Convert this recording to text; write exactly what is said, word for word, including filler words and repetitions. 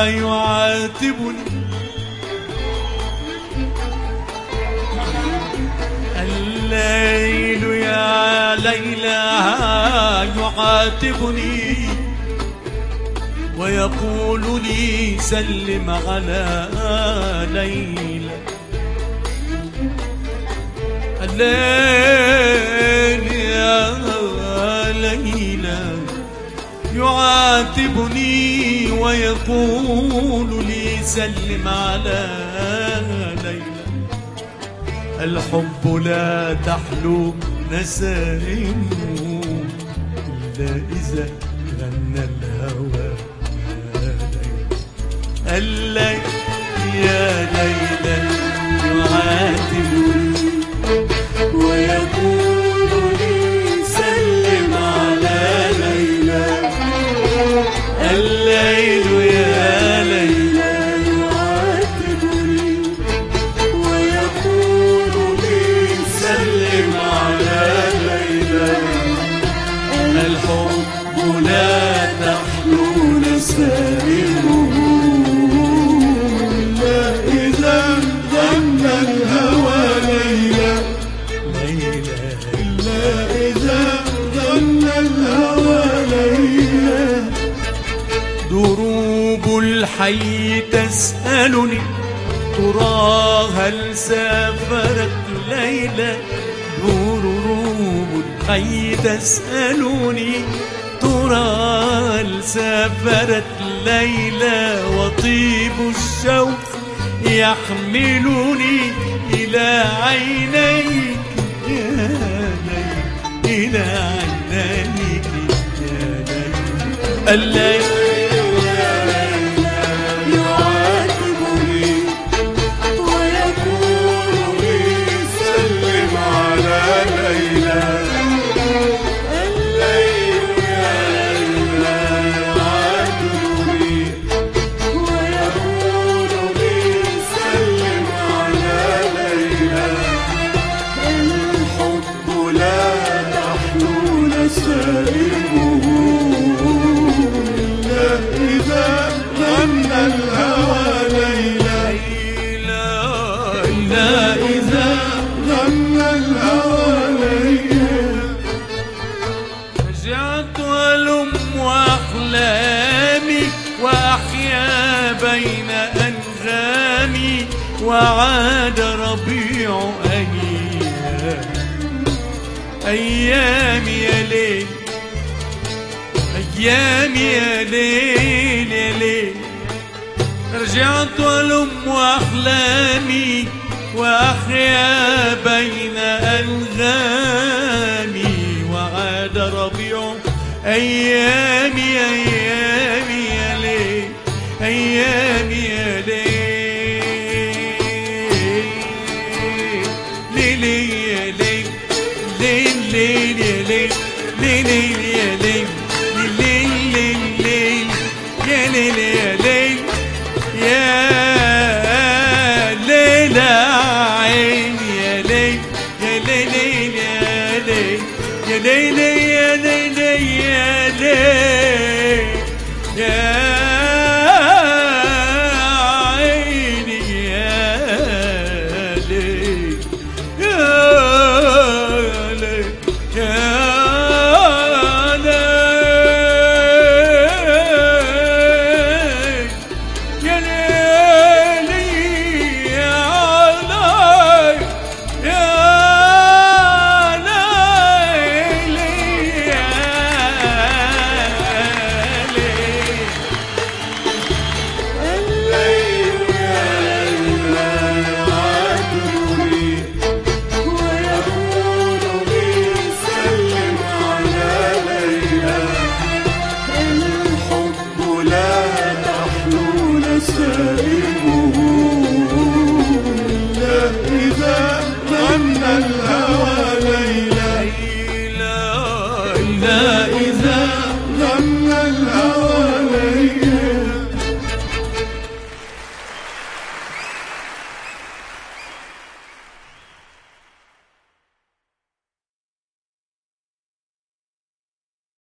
يعاتبني الليل يا ليلى يعاتبني ويقول لي سلم على ليلى. الليل يا ليلى يعاتبني ويقول لي سلم على ليلى. الحب لا تحلو نسائمه إلا إذا غنى الهوى. الليل يا ليلى يعاتبني ويقول لي سلم على ليلى. الليل يا ليلى يعاتبني ويقول لي سلم على ليلى. الحب لا تحلو نسائمه إلا إذا غنى الهوى ليلى. ليلى إلا إذا غنى الهوى ليلى. دروب الحي تسألني ترى هل سافرت ليلى. دروب الحي تسألني ترى هل سافرت ليلى. وطيب الشوق يحملني إلى عينيك يا ليل إلى عينيك يا ليل. الليل يا ليلى يعاتبني ويقول لي سلم على ليلى. الليل يا ليلى يعاتبني ويقول لي سلم على ليلى. الحب لا تحلو نسائمه إلا إذا غنى الهوى ليلى. إلا إذا غنى الهوى ليلى. رجعت ألم أحلامي وأحيا بين أنغامي وعاد ربيع أيام. أيامي يا ليل أيامي يا ليل يا ليل. رجعت ألم أحلامي وأحيا بين أنغامي وعاد ربيع أيامي أيامي يا ليل أيامي يا ليل. ليل يا ليل ليل ليل يا ليل ليل يا ليل ليل ليل يا ليل